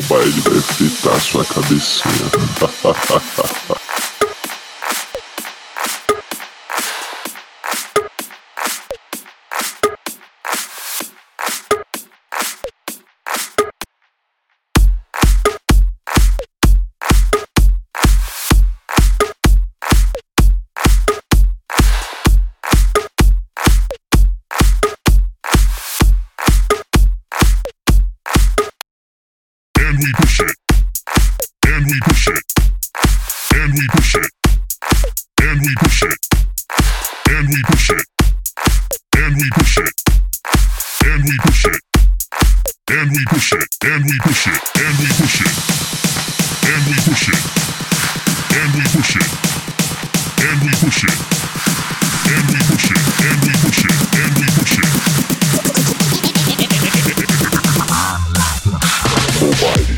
baile vai fritar sua cabecinha. And we push it, and we push it, and we push it, and we push it, and we push it, and we push it, and we push it, and we push it, and we push it, and we push it, and we push it, and we push it, and we push it, and we push it, and we push it, and we push it. Nobody.